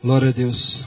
Glória a Deus.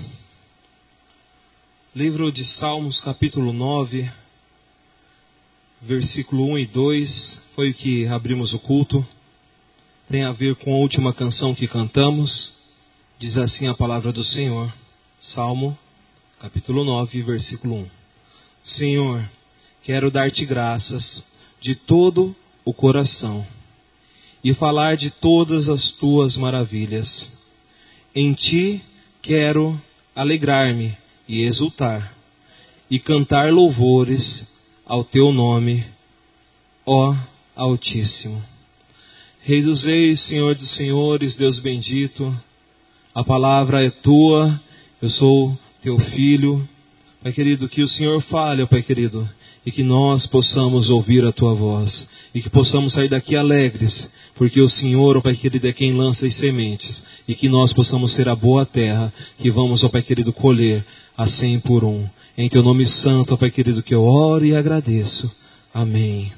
Livro de Salmos, capítulo 9, versículo 1 e 2, foi o que abrimos o culto. Tem a ver com a última canção que cantamos. Diz assim a palavra do Senhor. Salmo, capítulo 9, versículo 1. Senhor, quero dar-te graças de todo o coração e falar de todas as tuas maravilhas. Em ti quero alegrar-me e exultar, e cantar louvores ao teu nome, ó Altíssimo. Rei dos reis, Senhor dos senhores, Deus bendito, a palavra é tua, eu sou teu filho. Pai querido, que o Senhor fale, ó Pai querido, e que nós possamos ouvir a tua voz, e que possamos sair daqui alegres, porque o Senhor, ó Pai querido, é quem lança as sementes, e que nós possamos ser a boa terra, que vamos, ó Pai querido, colher a 100 por 1. Em teu nome santo, ó Pai querido, que eu oro e agradeço. Amém.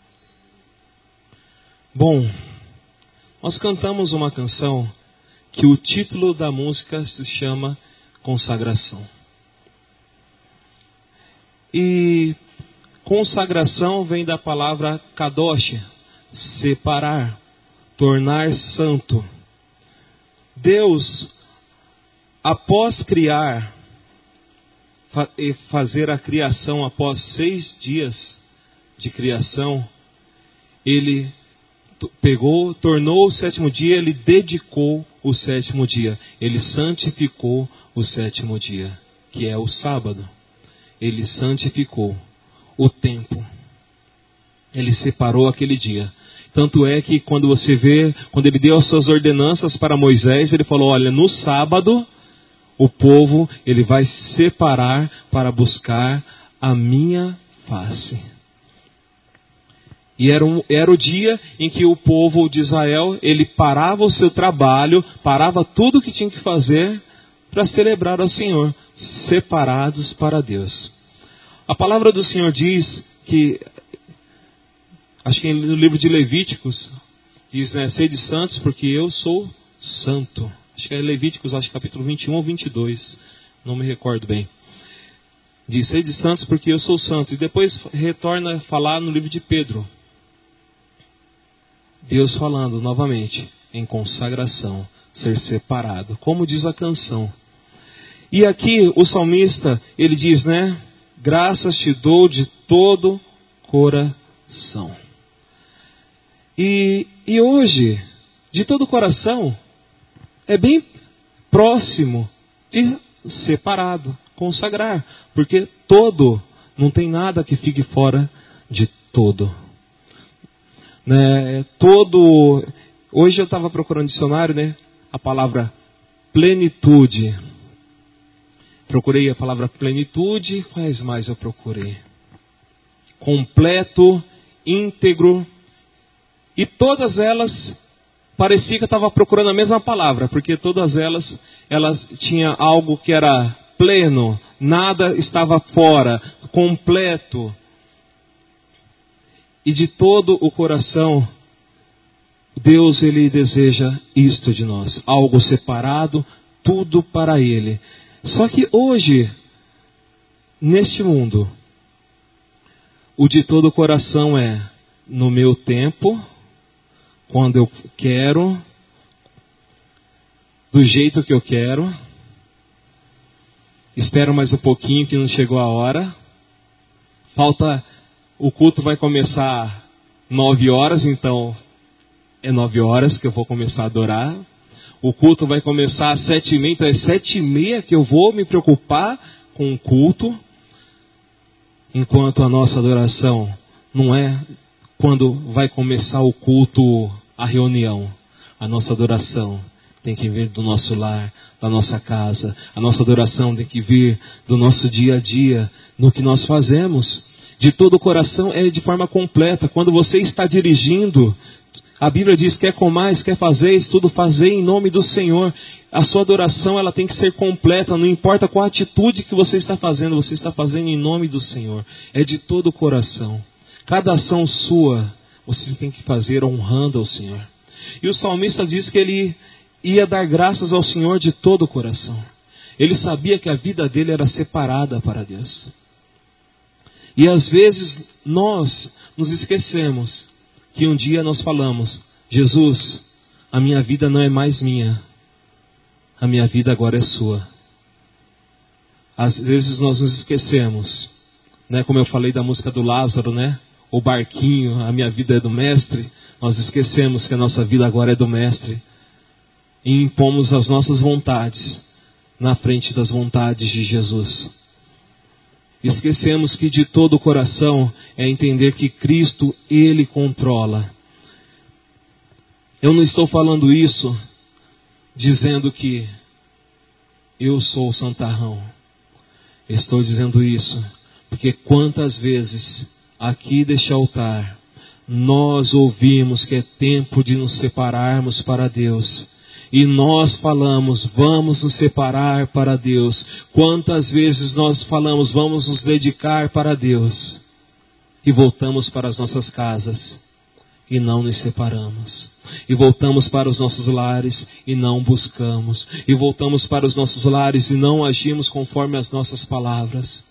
Bom, nós cantamos uma canção que o título da música se chama Consagração. E consagração vem da palavra kadosh, separar, tornar santo. Deus, após criar e fazer a criação, após 6 dias de criação, Ele pegou, tornou o 7º dia, Ele dedicou o 7º dia. Ele santificou o 7º dia, que é o sábado. Ele santificou o tempo. Ele separou aquele dia. Tanto é que quando você vê, quando ele deu as suas ordenanças para Moisés, ele falou, olha, no sábado, o povo, ele vai separar para buscar a minha face. E era o dia em que o povo de Israel, ele parava o seu trabalho, parava tudo o que tinha que fazer para celebrar ao Senhor, separados para Deus. A palavra do Senhor diz que, acho que no livro de Levíticos, diz, né, sede santos porque eu sou santo. Acho que é Levíticos, acho que capítulo 21 ou 22, não me recordo bem. Diz, sede santos porque eu sou santo. E depois retorna a falar no livro de Pedro. Deus falando novamente em consagração, ser separado, como diz a canção. E aqui o salmista, ele diz, né? Graças te dou de todo coração. E hoje, de todo coração, é bem próximo de separado, consagrar. Porque todo, não tem nada que fique fora de todo. Né? Todo, hoje eu estava procurando dicionário, né? A palavra plenitude. Procurei a palavra plenitude, quais mais eu procurei? Completo, íntegro, e todas elas, parecia que eu estava procurando a mesma palavra, porque todas elas tinham algo que era pleno, nada estava fora, completo. E de todo o coração, Deus, Ele deseja isto de nós, algo separado, tudo para Ele. Só que hoje, neste mundo, o de todo o coração é no meu tempo, quando eu quero, do jeito que eu quero, espero mais um pouquinho que não chegou a hora, o culto vai começar 9 horas, então é 9 horas que eu vou começar a adorar. O culto vai começar às 7h30, então é 7h30 que eu vou me preocupar com o culto. Enquanto a nossa adoração não é quando vai começar o culto, a reunião. A nossa adoração tem que vir do nosso lar, da nossa casa. A nossa adoração tem que vir do nosso dia a dia, no que nós fazemos. De todo o coração é de forma completa. Quando você está dirigindo, a Bíblia diz, quer comais, quer fazeis, tudo fazei em nome do Senhor. A sua adoração, ela tem que ser completa, não importa qual atitude que você está fazendo em nome do Senhor. É de todo o coração. Cada ação sua, você tem que fazer honrando ao Senhor. E o salmista diz que ia dar graças ao Senhor de todo o coração. Ele sabia que a vida dele era separada para Deus. E às vezes nós nos esquecemos que um dia nós falamos: Jesus, a minha vida não é mais minha, a minha vida agora é sua. Às vezes nós nos esquecemos, né? Como eu falei da música do Lázaro, né? O barquinho, a minha vida é do Mestre. Nós esquecemos que a nossa vida agora é do Mestre. E impomos as nossas vontades na frente das vontades de Jesus. Esquecemos que de todo o coração é entender que Cristo, Ele controla. Eu não estou falando isso dizendo que eu sou o santarrão. Estou dizendo isso porque quantas vezes aqui deste altar nós ouvimos que é tempo de nos separarmos para Deus. E nós falamos: vamos nos separar para Deus. Quantas vezes nós falamos: vamos nos dedicar para Deus. E voltamos para as nossas casas e não nos separamos. E voltamos para os nossos lares e não buscamos. E voltamos para os nossos lares e não agimos conforme as nossas palavras.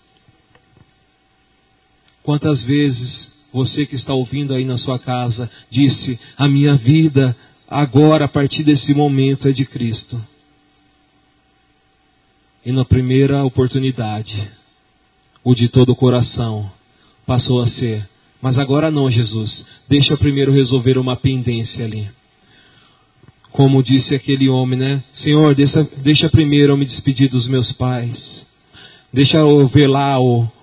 Quantas vezes você que está ouvindo aí na sua casa disse: a minha vida agora, a partir desse momento, é de Cristo. E na primeira oportunidade, o de todo o coração passou a ser: mas agora não, Jesus, deixa eu primeiro resolver uma pendência ali. Como disse aquele homem, né? Senhor, deixa primeiro eu me despedir dos meus pais. Deixa eu velar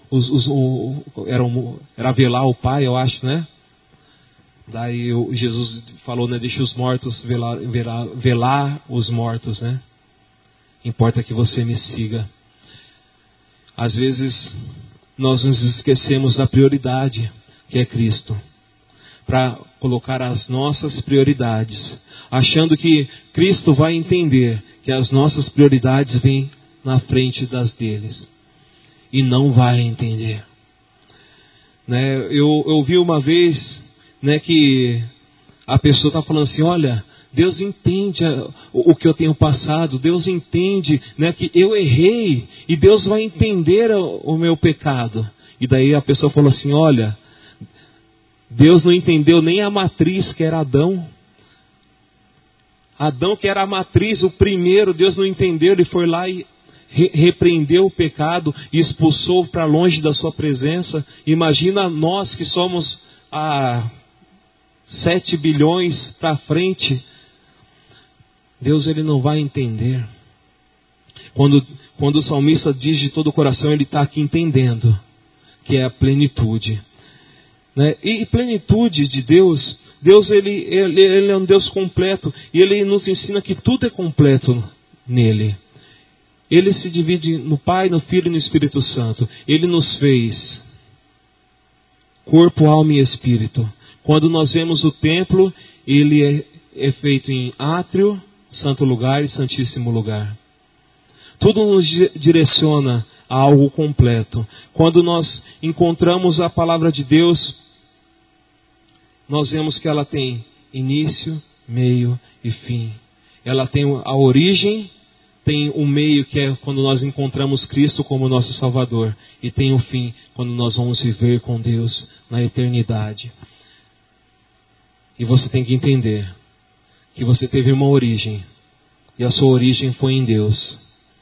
era velar o pai, eu acho, né? Daí Jesus falou, né? Deixa os mortos velar os mortos, né? Importa que você me siga. Às vezes nós nos esquecemos da prioridade, que é Cristo, para colocar as nossas prioridades, achando que Cristo vai entender que as nossas prioridades vêm na frente das deles. E não vai entender. Né? Eu ouvi uma vez, né, que a pessoa está falando assim: olha, Deus entende o que eu tenho passado, Deus entende, né, que eu errei, e Deus vai entender o meu pecado. E daí a pessoa falou assim: olha, Deus não entendeu nem a matriz que era Adão. Adão, que era a matriz, o primeiro, Deus não entendeu, ele foi lá e repreendeu o pecado e expulsou para longe da sua presença. Imagina nós que somos 7 bilhões para frente. Deus, ele não vai entender. Quando o salmista diz de todo o coração, ele está aqui entendendo que é a plenitude, né? E plenitude de Deus, ele é um Deus completo, e Ele nos ensina que tudo é completo nele. Ele se divide no Pai, no Filho e no Espírito Santo. Ele nos fez corpo, alma e espírito. Quando nós vemos o templo, ele é feito em átrio, santo lugar e santíssimo lugar. Tudo nos direciona a algo completo. Quando nós encontramos a palavra de Deus, nós vemos que ela tem início, meio e fim. Ela tem a origem, tem o meio, que é quando nós encontramos Cristo como nosso Salvador, e tem o fim, quando nós vamos viver com Deus na eternidade. E você tem que entender que você teve uma origem, e a sua origem foi em Deus.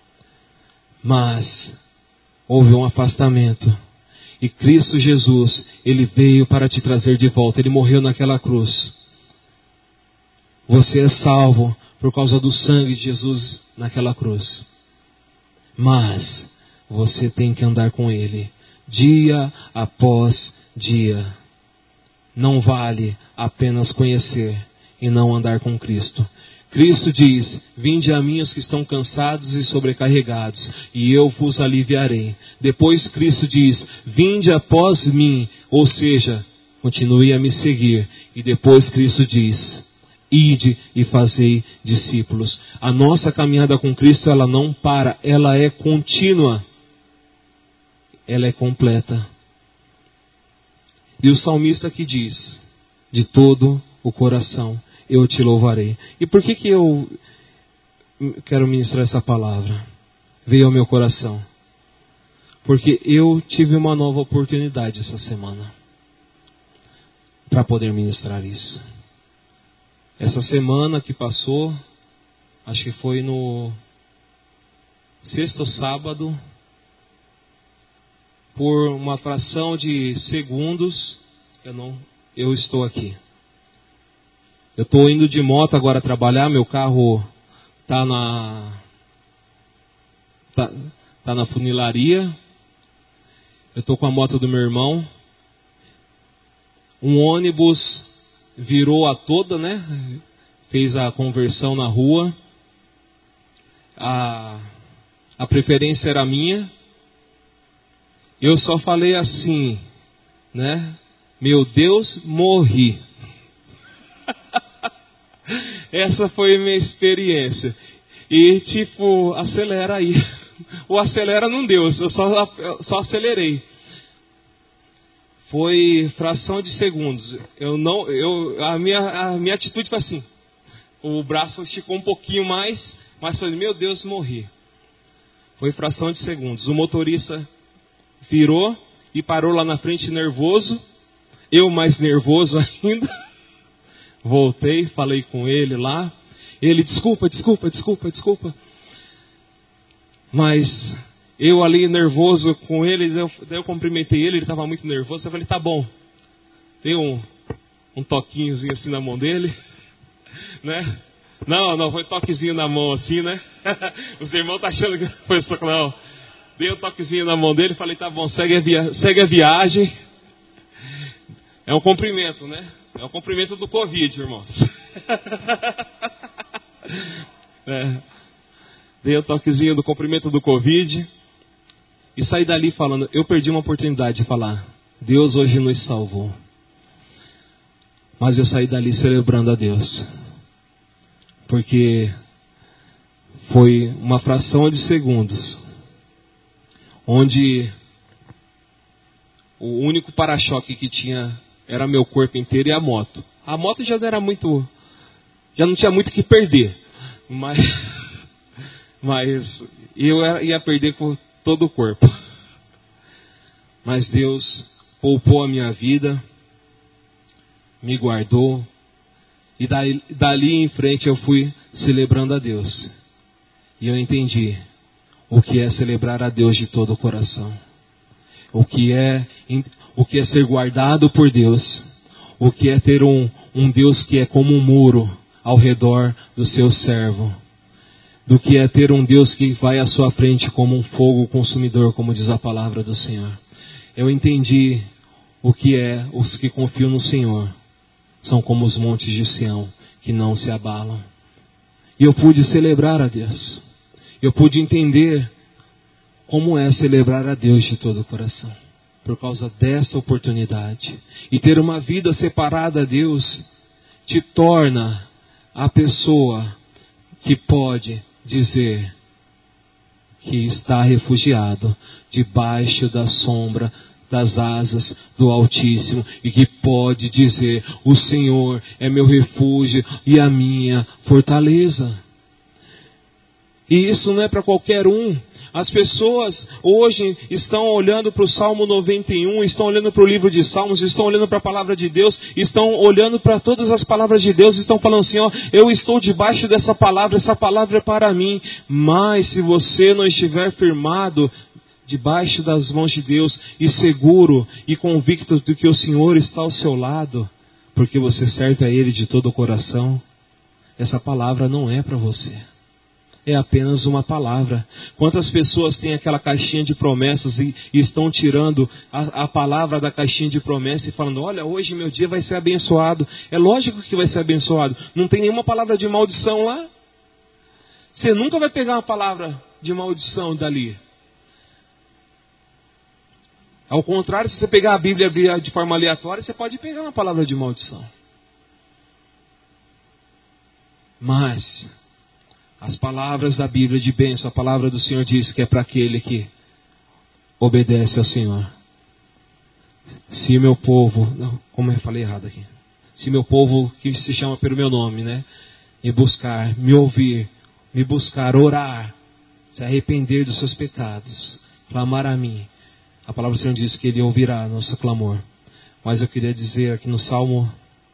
Mas houve um afastamento, e Cristo Jesus, Ele veio para te trazer de volta. Ele morreu naquela cruz. Você é salvo por causa do sangue de Jesus naquela cruz. Mas você tem que andar com Ele dia após dia. Não vale apenas conhecer e não andar com Cristo. Cristo diz: vinde a mim os que estão cansados e sobrecarregados, e eu vos aliviarei. Depois Cristo diz: vinde após mim, ou seja, continue a me seguir. E depois Cristo diz: ide e fazei discípulos. A nossa caminhada com Cristo, ela não para, ela é contínua. Ela é completa. E o salmista aqui diz: de todo o coração eu te louvarei. E por que eu quero ministrar essa palavra. Veio ao meu coração. Porque eu tive uma nova oportunidade essa semana para poder ministrar isso. Essa semana que passou, acho que foi no sexto sábado, por uma fração de segundos, eu estou aqui. Eu estou indo de moto agora trabalhar, meu carro está na funilaria. Eu estou com a moto do meu irmão. Um ônibus virou a toda, né? Fez a conversão na rua. A preferência era minha. Eu só falei assim, né? Meu Deus, morri. Essa foi a minha experiência. E tipo, acelera aí. O acelera não deu, eu só acelerei. Foi fração de segundos. A minha atitude foi assim. O braço esticou um pouquinho mais, mas falei, meu Deus, morri. Foi fração de segundos. O motorista virou e parou lá na frente nervoso. Eu mais nervoso ainda. Voltei, falei com ele lá. Ele, desculpa. Mas eu ali nervoso com ele, daí eu cumprimentei ele estava muito nervoso. Eu falei, tá bom. Dei um toquinhozinho assim na mão dele, né? Não, foi toquezinho na mão assim, né? Os irmãos estão achando que foi só, não. Dei um toquezinho na mão dele, falei, tá bom, segue a viagem. É um cumprimento, né? É um cumprimento do Covid, irmãos. Dei um toquezinho do cumprimento do Covid. E saí dali falando, eu perdi uma oportunidade de falar, Deus hoje nos salvou. Mas eu saí dali celebrando a Deus. Porque foi uma fração de segundos, onde o único para-choque que tinha era meu corpo inteiro e a moto. A moto já não tinha muito o que perder. Mas eu ia perder com todo o corpo. Mas Deus poupou a minha vida, me guardou. E dali em frente eu fui celebrando a Deus. E eu entendi o que é celebrar a Deus de todo o coração. O que é ser guardado por Deus. O que é ter um Deus que é como um muro ao redor do seu servo. Do que é ter um Deus que vai à sua frente como um fogo consumidor, como diz a palavra do Senhor. Eu entendi o que é os que confiam no Senhor. São como os montes de Sião, que não se abalam. E eu pude celebrar a Deus. Eu pude entender como é celebrar a Deus de todo o coração. Por causa dessa oportunidade. E ter uma vida separada a Deus te torna a pessoa que pode dizer que está refugiado debaixo da sombra das asas do Altíssimo e que pode dizer, o Senhor é meu refúgio e a minha fortaleza. E isso não é para qualquer um. As pessoas hoje estão olhando para o Salmo 91, estão olhando para o livro de Salmos, estão olhando para a palavra de Deus, estão olhando para todas as palavras de Deus, estão falando assim, ó, eu estou debaixo dessa palavra, essa palavra é para mim. Mas se você não estiver firmado debaixo das mãos de Deus e seguro e convicto de que o Senhor está ao seu lado, porque você serve a Ele de todo o coração, essa palavra não é para você. É apenas uma palavra. Quantas pessoas têm aquela caixinha de promessas e estão tirando a palavra da caixinha de promessas e falando, olha, hoje meu dia vai ser abençoado. É lógico que vai ser abençoado. Não tem nenhuma palavra de maldição lá. Você nunca vai pegar uma palavra de maldição dali. Ao contrário, se você pegar a Bíblia de forma aleatória, você pode pegar uma palavra de maldição. Mas as palavras da Bíblia de bênção, a palavra do Senhor diz que é para aquele que obedece ao Senhor. Se meu povo, não, como eu falei errado aqui. Se meu povo que se chama pelo meu nome, né, e buscar, me ouvir, me buscar, orar, se arrepender dos seus pecados, clamar a mim, a palavra do Senhor diz que Ele ouvirá nosso clamor. Mas eu queria dizer aqui no Salmo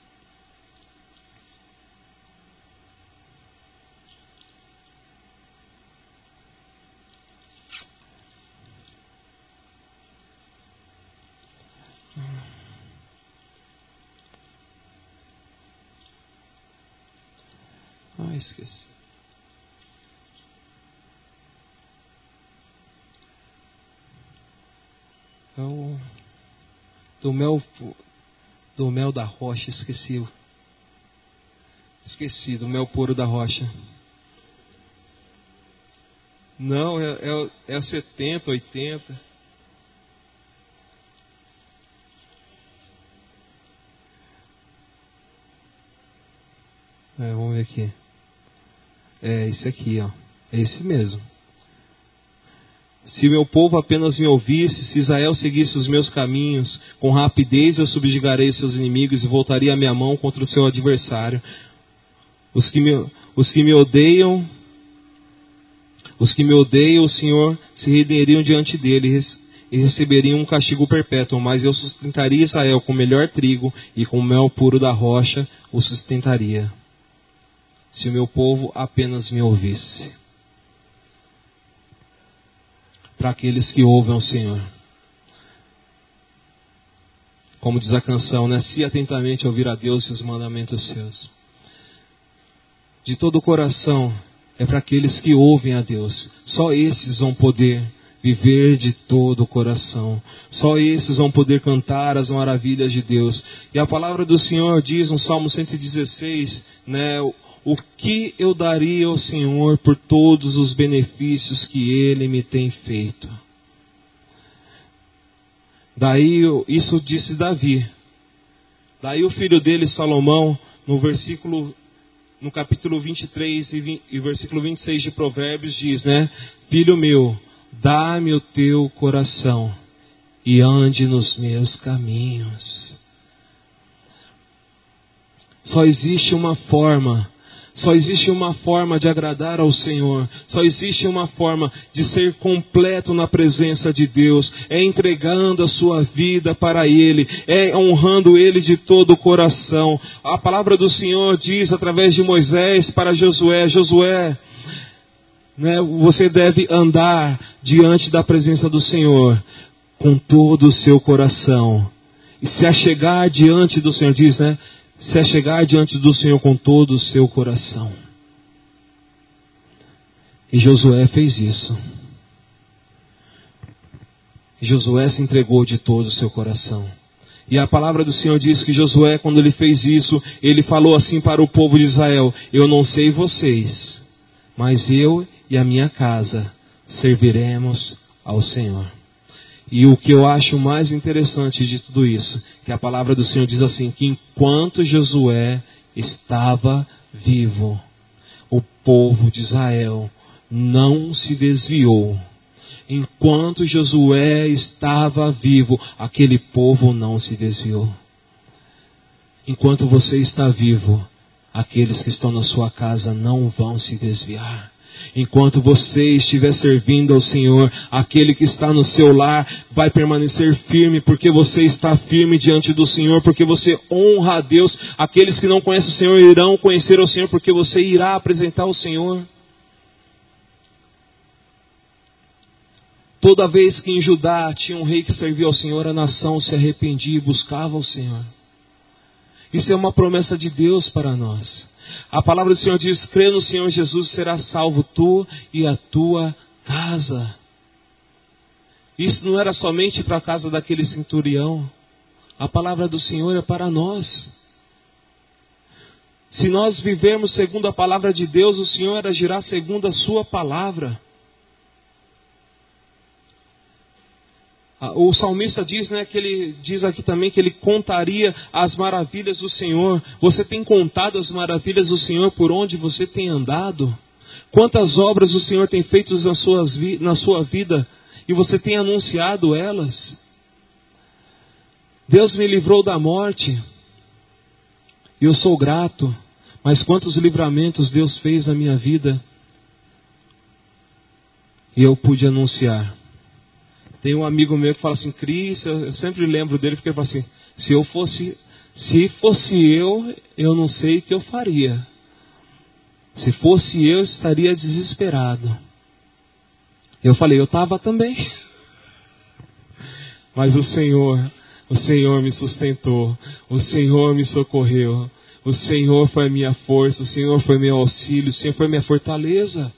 'Do mel da rocha', esqueci, do mel puro da rocha. Não, é 70, 80. Vamos ver aqui. É esse aqui, ó. É esse mesmo. Se meu povo apenas me ouvisse, se Israel seguisse os meus caminhos, com rapidez eu subjugarei os seus inimigos e voltaria a minha mão contra o seu adversário. Os que me odeiam, o Senhor se renderiam diante dele e receberiam um castigo perpétuo, mas eu sustentaria Israel com o melhor trigo e com o mel puro da rocha o sustentaria. Se o meu povo apenas me ouvisse. Para aqueles que ouvem ao Senhor. Como diz a canção, né? Se atentamente ouvir a Deus e os mandamentos seus. De todo o coração, é para aqueles que ouvem a Deus. Só esses vão poder viver de todo o coração. Só esses vão poder cantar as maravilhas de Deus. E a palavra do Senhor diz no Salmo 116, né? O que eu daria ao Senhor por todos os benefícios que Ele me tem feito? Daí, isso disse Davi. Daí o filho dele, Salomão, no capítulo 23 e versículo 26 de Provérbios diz, né? Filho meu, dá-me o teu coração e ande nos meus caminhos. Só existe uma forma de agradar ao Senhor. Só existe uma forma de ser completo na presença de Deus. É entregando a sua vida para Ele. É honrando Ele de todo o coração. A palavra do Senhor diz através de Moisés para Josué. Josué, né, você deve andar diante da presença do Senhor com todo o seu coração. E se achegar diante do Senhor, diz, né? Se achegar diante do Senhor com todo o seu coração. E Josué fez isso. Josué se entregou de todo o seu coração. E a palavra do Senhor diz que Josué, quando ele fez isso, ele falou assim para o povo de Israel: eu não sei vocês, mas eu e a minha casa serviremos ao Senhor. E o que eu acho mais interessante de tudo isso, que a palavra do Senhor diz assim, que enquanto Josué estava vivo, o povo de Israel não se desviou. Enquanto Josué estava vivo, aquele povo não se desviou. Enquanto você está vivo, aqueles que estão na sua casa não vão se desviar. Enquanto você estiver servindo ao Senhor, aquele que está no seu lar vai permanecer firme, porque você está firme diante do Senhor, porque você honra a Deus. Aqueles que não conhecem o Senhor irão conhecer o Senhor, porque você irá apresentar o Senhor. Toda vez que em Judá tinha um rei que servia ao Senhor, a nação se arrependia e buscava o Senhor. Isso é uma promessa de Deus para nós. A palavra do Senhor diz: crê no Senhor Jesus, serás salvo tu e a tua casa. Isso não era somente para a casa daquele centurião. A palavra do Senhor é para nós. Se nós vivermos segundo a palavra de Deus, o Senhor agirá segundo a sua palavra. O salmista diz, né, que ele diz aqui também que ele contaria as maravilhas do Senhor. Você tem contado as maravilhas do Senhor por onde você tem andado? Quantas obras o Senhor tem feito na sua vida e você tem anunciado elas? Deus me livrou da morte e eu sou grato. Mas quantos livramentos Deus fez na minha vida E eu pude anunciar. Tem um amigo meu que fala assim, Cris, eu sempre lembro dele, porque ele fala assim, se fosse eu não sei o que eu faria. Se fosse eu estaria desesperado. Eu falei, eu estava também. Mas o Senhor me sustentou, o Senhor me socorreu, o Senhor foi a minha força, o Senhor foi meu auxílio, o Senhor foi minha fortaleza.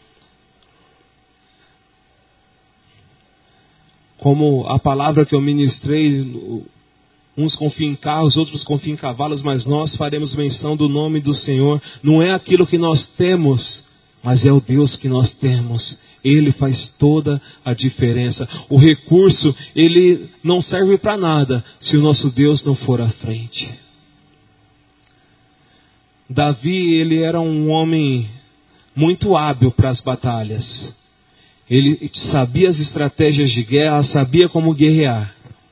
Como a palavra que eu ministrei, uns confiam em carros, outros confiam em cavalos, mas nós faremos menção do nome do Senhor. Não é aquilo que nós temos, mas é o Deus que nós temos. Ele faz toda a diferença. O recurso, ele não serve para nada se o nosso Deus não for à frente. Davi, ele era um homem muito hábil para as batalhas. Ele sabia as estratégias de guerra, sabia como guerrear.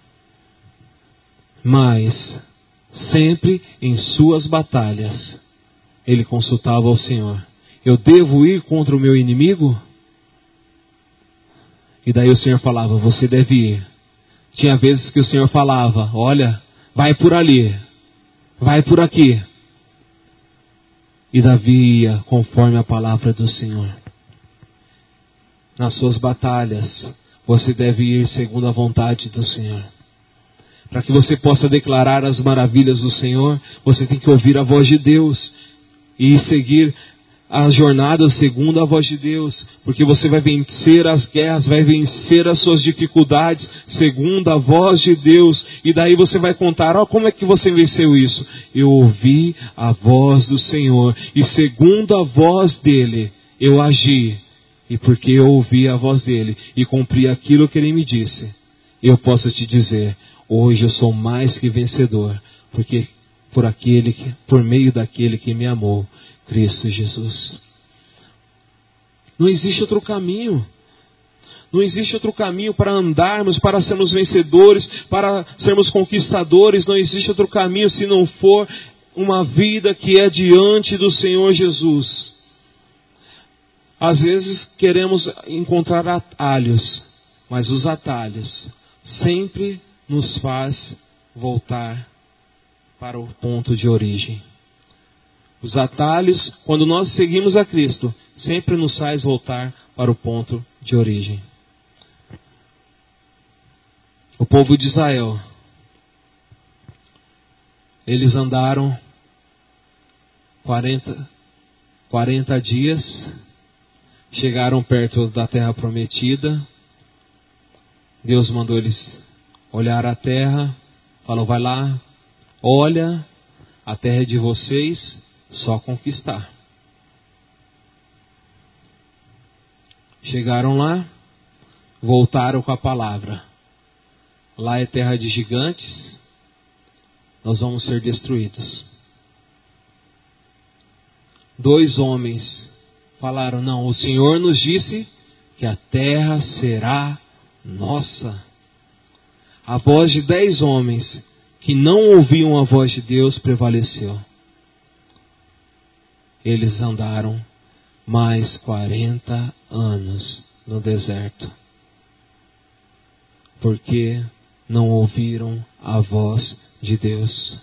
Mas, sempre em suas batalhas, ele consultava ao Senhor. Eu devo ir contra o meu inimigo? E daí o Senhor falava, você deve ir. Tinha vezes que o Senhor falava, olha, vai por ali, vai por aqui. E Davi ia conforme a palavra do Senhor. Nas suas batalhas, você deve ir segundo a vontade do Senhor. Para que você possa declarar as maravilhas do Senhor, você tem que ouvir a voz de Deus e seguir a jornada segundo a voz de Deus, porque você vai vencer as guerras, vai vencer as suas dificuldades segundo a voz de Deus, e daí você vai contar, como é que você venceu isso? Eu ouvi a voz do Senhor, e segundo a voz dele, eu agi, e porque eu ouvi a voz dele, e cumpri aquilo que ele me disse, eu posso te dizer, hoje eu sou mais que vencedor, porque por meio daquele que me amou, Cristo Jesus. Não existe outro caminho. Não existe outro caminho para andarmos, para sermos vencedores, para sermos conquistadores. Não existe outro caminho se não for uma vida que é diante do Senhor Jesus. Às vezes queremos encontrar atalhos, mas os atalhos sempre nos faz voltar para o ponto de origem. Os atalhos, quando nós seguimos a Cristo, sempre nos faz voltar para o ponto de origem. O povo de Israel, eles andaram 40 dias, chegaram perto da terra prometida, Deus mandou eles olhar a terra, falou, vai lá, olha, a terra é de vocês, só conquistar. Chegaram lá, voltaram com a palavra. Lá é terra de gigantes, nós vamos ser destruídos. 2 homens falaram, não, o Senhor nos disse que a terra será nossa. A voz de 10 homens que não ouviam a voz de Deus prevaleceu. Eles andaram mais 40 anos no deserto, porque não ouviram a voz de Deus,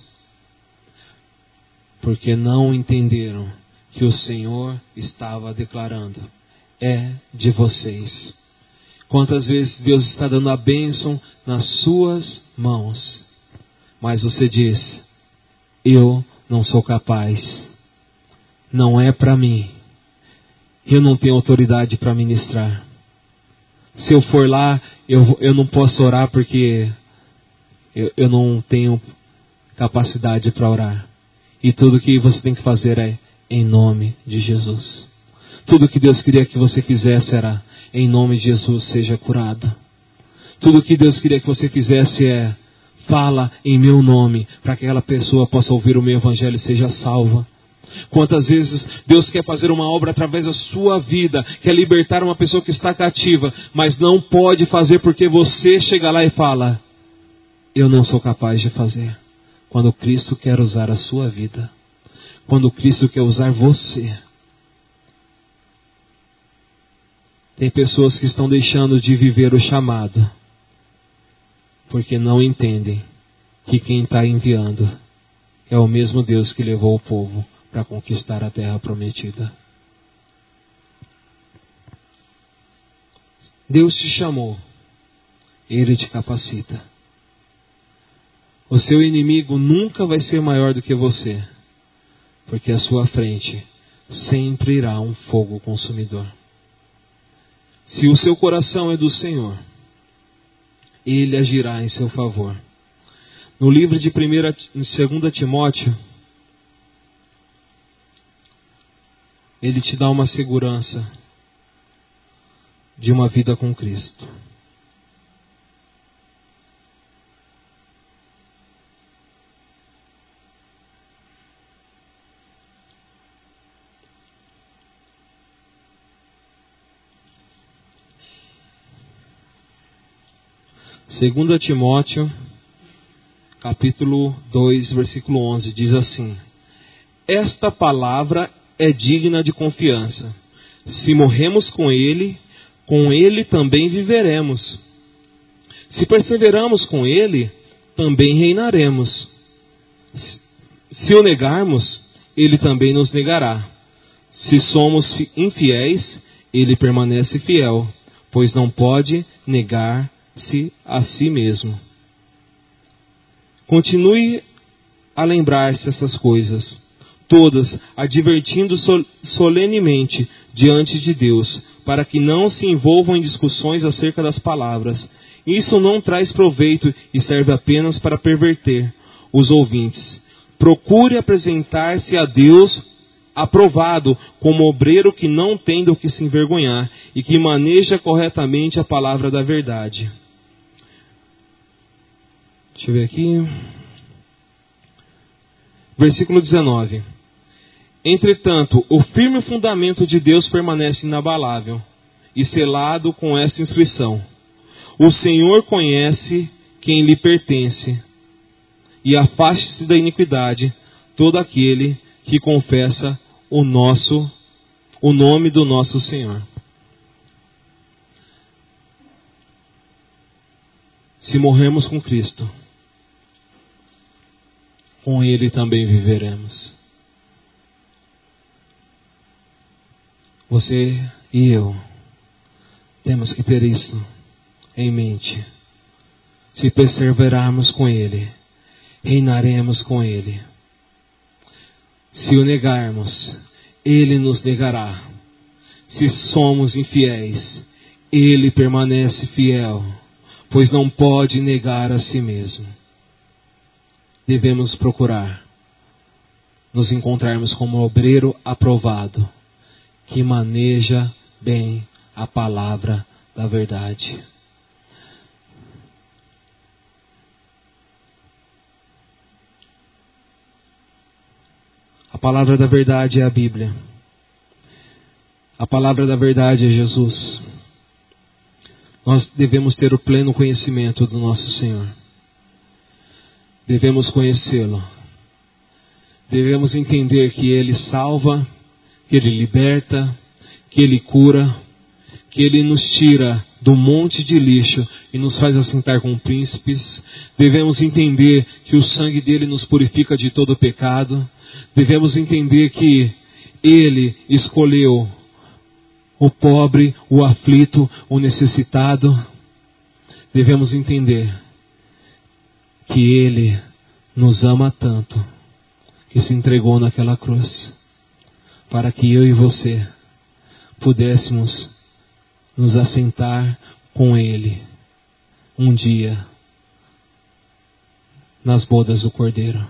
porque não entenderam que o Senhor estava declarando, é de vocês. Quantas vezes Deus está dando a bênção nas suas mãos, mas você diz, eu não sou capaz, não é para mim, eu não tenho autoridade para ministrar. Se eu for lá, eu não posso orar porque eu não tenho capacidade para orar. E tudo que você tem que fazer é em nome de Jesus. Tudo que Deus queria que você fizesse era em nome de Jesus, seja curado. Tudo que Deus queria que você fizesse é fala em meu nome, para que aquela pessoa possa ouvir o meu evangelho e seja salva. Quantas vezes Deus quer fazer uma obra através da sua vida, quer libertar uma pessoa que está cativa, mas não pode fazer porque você chega lá e fala, eu não sou capaz de fazer. Quando Cristo quer usar a sua vida, quando Cristo quer usar você. Tem pessoas que estão deixando de viver o chamado, porque não entendem que quem está enviando é o mesmo Deus que levou o povo para conquistar a terra prometida. Deus te chamou, Ele te capacita. O seu inimigo nunca vai ser maior do que você, porque à sua frente sempre irá um fogo consumidor. Se o seu coração é do Senhor, Ele agirá em seu favor. No livro de 2 Timóteo, Ele te dá uma segurança de uma vida com Cristo. Segunda Timóteo, capítulo 2, versículo 11, diz assim: esta palavra é digna de confiança. Se morremos com Ele também viveremos. Se perseveramos com Ele, também reinaremos. Se o negarmos, Ele também nos negará. Se somos infiéis, Ele permanece fiel, pois não pode negar-se a si mesmo. Continue a lembrar-se essas coisas, todas advertindo solenemente diante de Deus, para que não se envolvam em discussões acerca das palavras. Isso não traz proveito e serve apenas para perverter os ouvintes. Procure apresentar-se a Deus aprovado como obreiro que não tem do que se envergonhar e que maneja corretamente a palavra da verdade. Deixa eu ver aqui. Versículo 19. Entretanto, o firme fundamento de Deus permanece inabalável e selado com esta inscrição: o Senhor conhece quem lhe pertence, e afaste-se da iniquidade todo aquele que confessa o nome do nosso Senhor. Se morrermos com Cristo, com Ele também viveremos. Você e eu temos que ter isso em mente. Se perseverarmos com Ele, reinaremos com Ele. Se o negarmos, Ele nos negará. Se somos infiéis, Ele permanece fiel, pois não pode negar a si mesmo. Devemos procurar nos encontrarmos como obreiro aprovado, que maneja bem a palavra da verdade. A palavra da verdade é a Bíblia. A palavra da verdade é Jesus. Nós devemos ter o pleno conhecimento do nosso Senhor. Devemos conhecê-lo. Devemos entender que Ele salva, que Ele liberta, que Ele cura, que Ele nos tira do monte de lixo e nos faz assentar com príncipes. Devemos entender que o sangue dele nos purifica de todo pecado. Devemos entender que Ele escolheu o pobre, o aflito, o necessitado. Devemos entender que Ele nos ama tanto que se entregou naquela cruz, para que eu e você pudéssemos nos assentar com Ele um dia nas bodas do Cordeiro.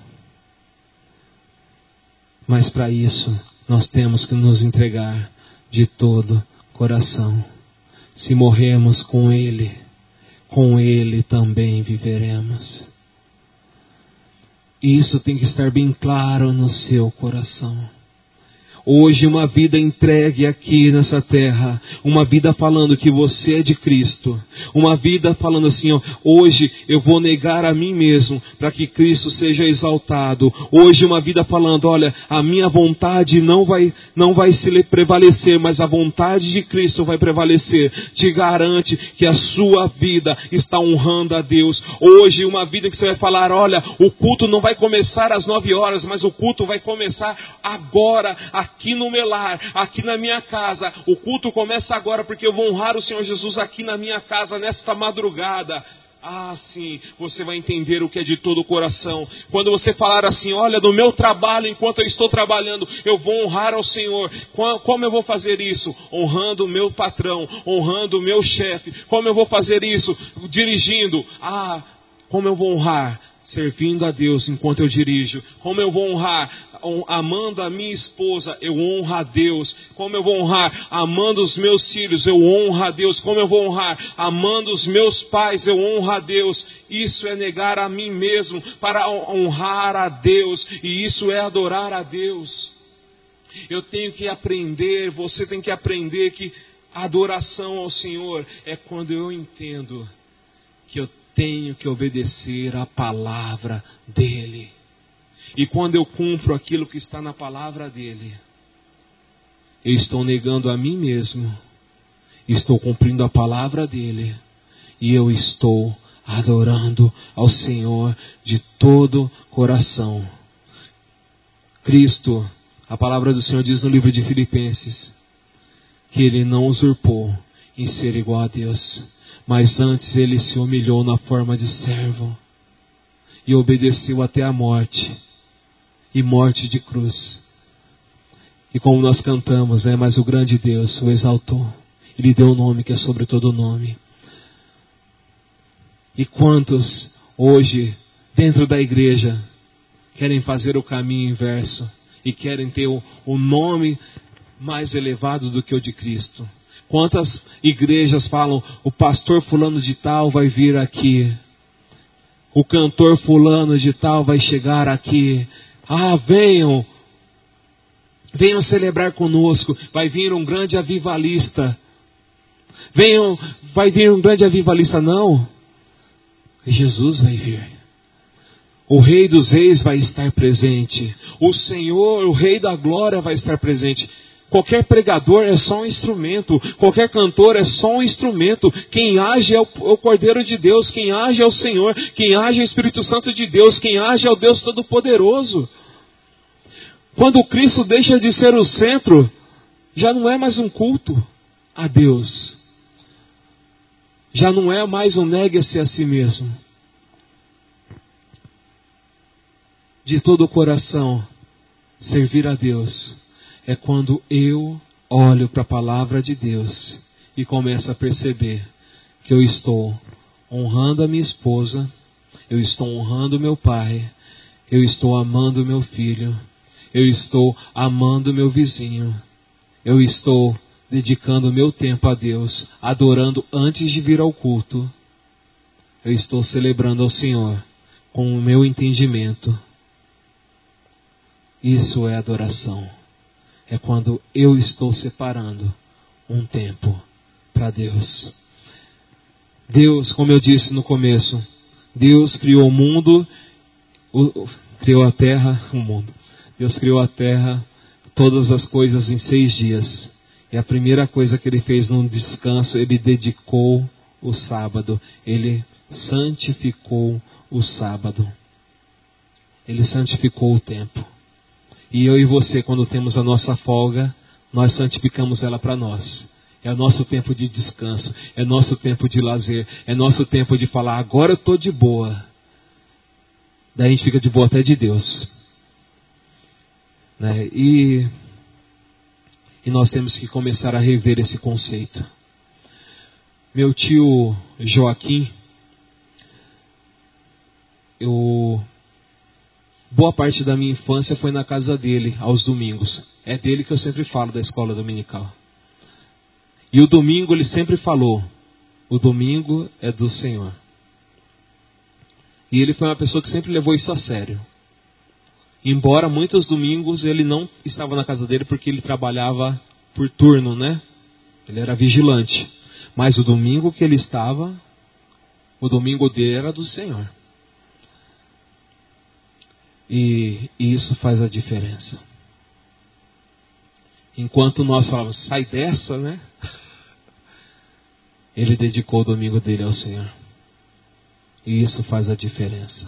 Mas para isso nós temos que nos entregar de todo coração. Se morrermos com Ele também viveremos. E isso tem que estar bem claro no seu coração. Hoje uma vida entregue aqui nessa terra, uma vida falando que você é de Cristo, uma vida falando assim, ó, hoje eu vou negar a mim mesmo para que Cristo seja exaltado. Hoje uma vida falando, olha, a minha vontade não vai se prevalecer, mas a vontade de Cristo vai prevalecer. Te garante que a sua vida está honrando a Deus. Hoje uma vida que você vai falar, olha, o culto não vai começar às 9 horas, mas o culto vai começar agora, aqui no meu lar, aqui na minha casa. O culto começa agora porque eu vou honrar o Senhor Jesus aqui na minha casa, nesta madrugada. Ah, sim, você vai entender o que é de todo o coração. Quando você falar assim, olha, no meu trabalho, enquanto eu estou trabalhando, eu vou honrar ao Senhor. Como eu vou fazer isso? Honrando o meu patrão, honrando o meu chefe. Como eu vou fazer isso? Dirigindo. Ah, como eu vou honrar? Servindo a Deus enquanto eu dirijo. Como eu vou honrar? Amando a minha esposa, eu honro a Deus. Como eu vou honrar? Amando os meus filhos, eu honro a Deus. Como eu vou honrar? Amando os meus pais, eu honro a Deus. Isso é negar a mim mesmo para honrar a Deus. E isso é adorar a Deus. Eu tenho que aprender, você tem que aprender que a adoração ao Senhor é quando eu entendo que eu tenho que obedecer à palavra dEle. E quando eu cumpro aquilo que está na palavra dEle, eu estou negando a mim mesmo, estou cumprindo a palavra dEle, e eu estou adorando ao Senhor de todo coração. Cristo, a palavra do Senhor diz no livro de Filipenses, que Ele não usurpou em ser igual a Deus, mas antes Ele se humilhou na forma de servo e obedeceu até a morte, e morte de cruz. E como nós cantamos, mas o grande Deus o exaltou, Ele deu um nome que é sobre todo nome. E quantos hoje dentro da igreja querem fazer o caminho inverso e querem ter o nome mais elevado do que o de Cristo? Quantas igrejas falam, o pastor fulano de tal vai vir aqui, o cantor fulano de tal vai chegar aqui, venham celebrar conosco, vai vir um grande avivalista, vai vir um grande avivalista. Não, Jesus vai vir, o Rei dos Reis vai estar presente, o Senhor, o Rei da Glória vai estar presente. Qualquer pregador é só um instrumento. Qualquer cantor é só um instrumento. Quem age é o Cordeiro de Deus. Quem age é o Senhor. Quem age é o Espírito Santo de Deus. Quem age é o Deus Todo-Poderoso. Quando Cristo deixa de ser o centro, já não é mais um culto a Deus. Já não é mais um negue-se a si mesmo. De todo o coração, servir a Deus é quando eu olho para a palavra de Deus e começo a perceber que eu estou honrando a minha esposa, eu estou honrando o meu pai, eu estou amando o meu filho, eu estou amando o meu vizinho, eu estou dedicando o meu tempo a Deus, adorando antes de vir ao culto, eu estou celebrando ao Senhor com o meu entendimento. Isso é adoração. É quando eu estou separando um tempo para Deus. Deus, como eu disse no começo, Deus criou o mundo, criou a terra, o mundo. Deus criou a terra, todas as coisas em 6 dias. E a primeira coisa que Ele fez no descanso, Ele dedicou o sábado. Ele santificou o sábado. Ele santificou o tempo. E eu e você, quando temos a nossa folga, nós santificamos ela para nós. É o nosso tempo de descanso, é nosso tempo de lazer, é nosso tempo de falar, agora eu estou de boa. Daí a gente fica de boa até de Deus. Né? E nós temos que começar a rever esse conceito. Meu tio Joaquim, boa parte da minha infância foi na casa dele, aos domingos. É dele que eu sempre falo, da escola dominical. E o domingo ele sempre falou, o domingo é do Senhor. E ele foi uma pessoa que sempre levou isso a sério. Embora muitos domingos ele não estava na casa dele porque ele trabalhava por turno, né? Ele era vigilante. Mas o domingo que ele estava, o domingo dele era do Senhor. E isso faz a diferença. Enquanto nós falávamos, sai dessa, né? Ele dedicou o domingo dele ao Senhor. E isso faz a diferença.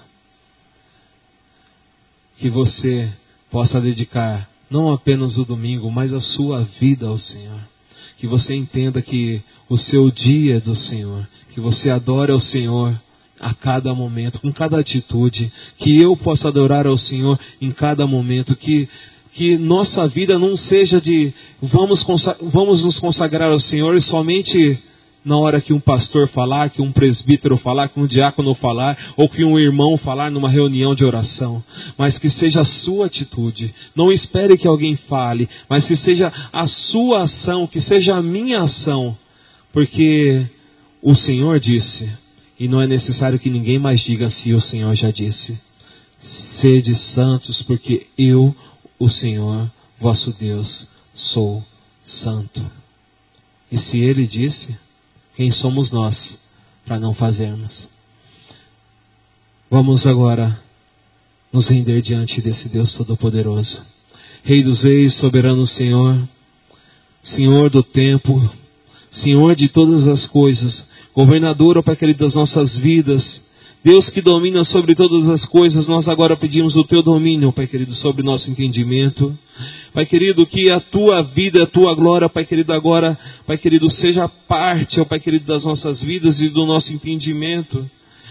Que você possa dedicar não apenas o domingo, mas a sua vida ao Senhor. Que você entenda que o seu dia é do Senhor. Que você adore ao Senhor a cada momento, com cada atitude. Que eu possa adorar ao Senhor em cada momento. Que nossa vida não seja de vamos nos consagrar ao Senhor somente na hora que um pastor falar, que um presbítero falar, que um diácono falar, ou que um irmão falar numa reunião de oração. Mas que seja a sua atitude. Não espere que alguém fale, mas que seja a sua ação, que seja a minha ação. Porque o Senhor disse, e não é necessário que ninguém mais diga se o Senhor já disse. Sede santos, porque eu, o Senhor, vosso Deus, sou santo. E se Ele disse, quem somos nós para não fazermos? Vamos agora nos render diante desse Deus Todo-Poderoso. Rei dos reis, soberano Senhor, Senhor do tempo, Senhor de todas as coisas, governador, ó Pai querido, das nossas vidas, Deus que domina sobre todas as coisas, nós agora pedimos o Teu domínio, Pai querido, sobre nosso entendimento. Pai querido, que a Tua vida, a Tua glória, Pai querido, agora, Pai querido, seja parte, ó Pai querido, das nossas vidas e do nosso entendimento.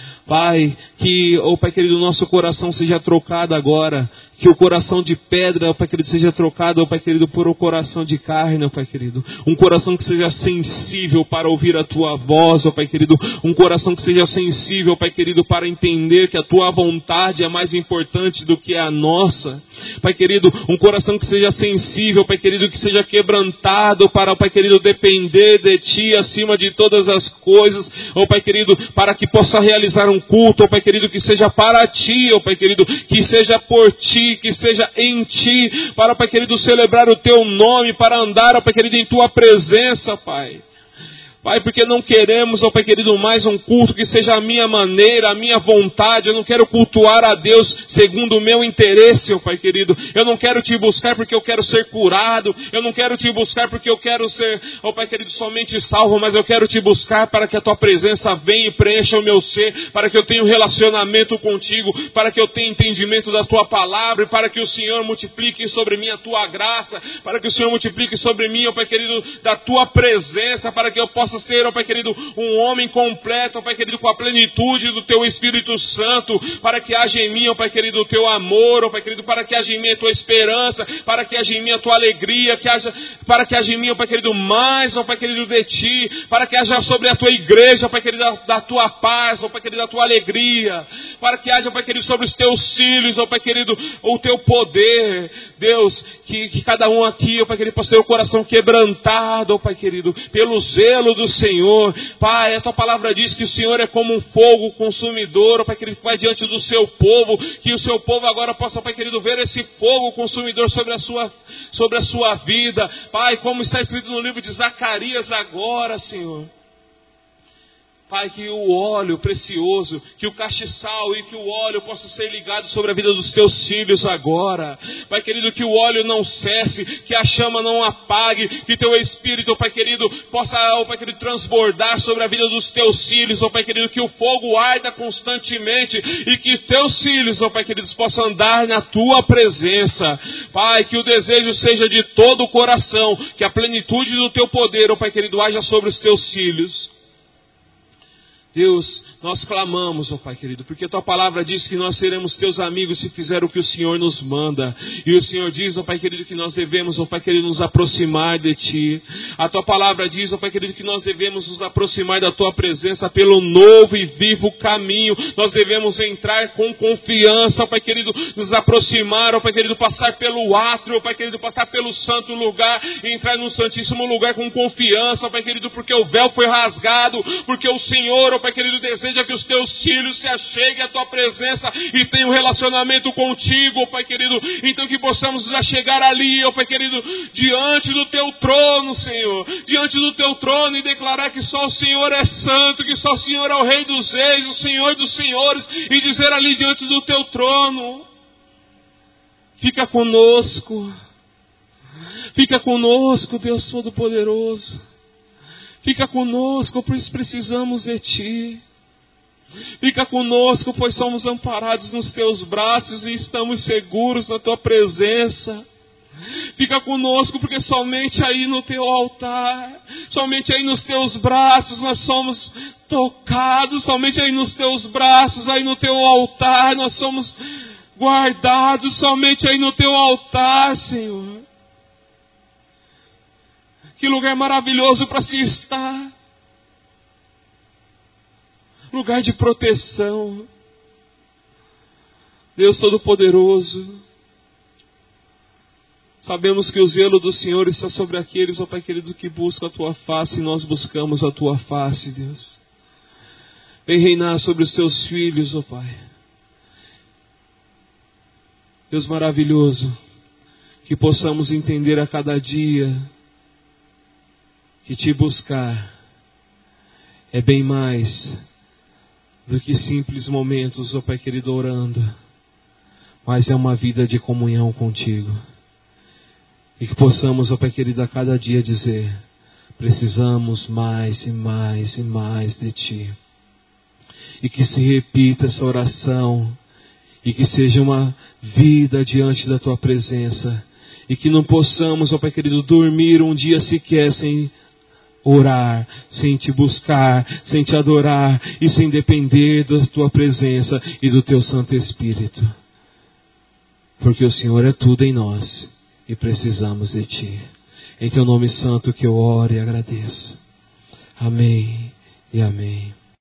Pai, que, ó Pai querido, o nosso coração seja trocado agora, que o coração de pedra, ó Pai querido, seja trocado, ó Pai querido, por um coração de carne, ó Pai querido, um coração que seja sensível para ouvir a Tua voz, ó Pai querido, um coração que seja sensível, Pai querido, para entender que a Tua vontade é mais importante do que a nossa, Pai querido, um coração que seja sensível, Pai querido, que seja quebrantado para, Pai querido, depender de Ti acima de todas as coisas, ó Pai querido, para que possa realizar um culto, ó Pai querido, que seja para Ti, ó Pai querido, que seja por Ti, que seja em Ti, para, Pai querido, celebrar o Teu nome, para andar, ó Pai querido, em Tua presença, Pai. Pai, porque não queremos, ó Pai querido, mais um culto que seja a minha maneira, a minha vontade. Eu não quero cultuar a Deus segundo o meu interesse, ó Pai querido. Eu não quero Te buscar porque eu quero ser curado. Eu não quero Te buscar porque eu quero ser, ó Pai querido, somente salvo. Mas eu quero Te buscar para que a Tua presença venha e preencha o meu ser. Para que eu tenha um relacionamento contigo. Para que eu tenha entendimento da Tua palavra. E para que o Senhor multiplique sobre mim a Tua graça. Para que o Senhor multiplique sobre mim, ó Pai querido, da Tua presença. Para que eu possa ser, ó Pai querido, um homem completo, ó Pai querido, com a plenitude do Teu Espírito Santo, para que haja em mim, ó Pai querido, o Teu amor, ó Pai querido, para que haja em mim a Tua esperança, para que haja em mim a Tua alegria, para que haja em mim, ó Pai querido, mais, ó Pai querido, de Ti, para que haja sobre a Tua igreja, ó Pai querido, da Tua paz, ó Pai querido, da Tua alegria, para que haja, ó Pai querido, sobre os Teus filhos, ó Pai querido, o Teu poder, Deus, que cada um aqui, ó Pai querido, possa ter o coração quebrantado, ó Pai querido, pelo zelo do Senhor. Pai, a Tua palavra diz que o Senhor é como um fogo consumidor, ó Pai querido, que vai diante do Seu povo, que o Seu povo agora possa, Pai querido, ver esse fogo consumidor sobre a sua vida. Pai, como está escrito no livro de Zacarias agora, Senhor. Pai, que o óleo precioso, que o castiçal e que o óleo possa ser ligado sobre a vida dos Teus filhos agora. Pai querido, que o óleo não cesse, que a chama não apague, que Teu Espírito, Pai querido, possa, ó Pai querido, transbordar sobre a vida dos Teus filhos, ó Pai querido, que o fogo arda constantemente e que Teus filhos, ó Pai querido, possam andar na Tua presença. Pai, que o desejo seja de todo o coração, que a plenitude do Teu poder, ó Pai querido, haja sobre os Teus filhos. Deus, nós clamamos, ó Pai querido, porque a Tua palavra diz que nós seremos Teus amigos se fizer o que o Senhor nos manda. E o Senhor diz, ó Pai querido, que nós devemos, ó Pai querido, nos aproximar de Ti. A Tua palavra diz, ó Pai querido, que nós devemos nos aproximar da Tua presença pelo novo e vivo caminho. Nós devemos entrar com confiança, ó Pai querido, nos aproximar, ó Pai querido, passar pelo átrio, ó Pai querido, passar pelo santo lugar, entrar no santíssimo lugar com confiança, ó Pai querido, porque o véu foi rasgado, porque o Senhor, ó Pai querido, deseja que os teus filhos se acheguem à tua presença e tenham um relacionamento contigo, ó Pai querido. Então que possamos nos achegar ali, ó Pai querido, diante do teu trono, Senhor, diante do teu trono, e declarar que só o Senhor é santo, que só o Senhor é o Rei dos Reis, o Senhor dos Senhores, e dizer ali diante do teu trono: fica conosco, Deus Todo-Poderoso, fica conosco, pois precisamos de Ti. Fica conosco, pois somos amparados nos Teus braços e estamos seguros na Tua presença. Fica conosco, porque somente aí no Teu altar, somente aí nos Teus braços nós somos tocados, somente aí nos Teus braços, aí no Teu altar nós somos guardados, somente aí no Teu altar, Senhor. Que lugar maravilhoso para se estar. Lugar de proteção. Deus Todo-Poderoso, sabemos que o zelo do Senhor está sobre aqueles, ó Pai querido, que buscam a Tua face, e nós buscamos a Tua face, Deus. Vem reinar sobre os Teus filhos, ó Pai. Deus maravilhoso, que possamos entender a cada dia que Te buscar é bem mais do que simples momentos, ó Pai querido, orando, mas é uma vida de comunhão contigo. E que possamos, ó Pai querido, a cada dia dizer: precisamos mais e mais e mais de Ti. E que se repita essa oração, e que seja uma vida diante da Tua presença, e que não possamos, ó Pai querido, dormir um dia sequer sem orar, sem Te buscar, sem Te adorar e sem depender da Tua presença e do Teu Santo Espírito. Porque o Senhor é tudo em nós e precisamos de Ti. Em Teu nome santo que eu oro e agradeço. Amém e amém.